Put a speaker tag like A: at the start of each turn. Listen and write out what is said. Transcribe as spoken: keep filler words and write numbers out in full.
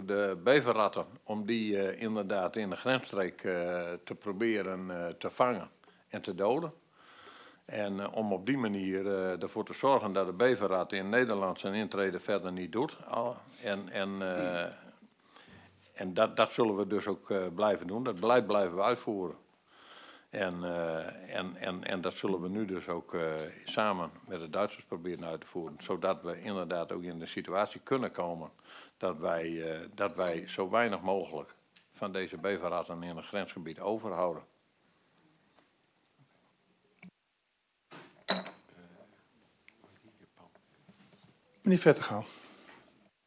A: over de beverratten, om die uh, inderdaad in de grensstreek uh, te proberen uh, te vangen en te doden. En uh, om op die manier uh, ervoor te zorgen dat de beverrat in Nederland zijn intrede verder niet doet. Al, en en, uh, en dat, dat zullen we dus ook uh, blijven doen. Dat beleid blijven we uitvoeren. En, uh, en, en, en dat zullen we nu dus ook uh, samen met de Duitsers proberen uit te voeren. Zodat we inderdaad ook in de situatie kunnen komen dat wij, uh, dat wij zo weinig mogelijk van deze beverratten in het grensgebied overhouden.
B: Meneer Vettergaal.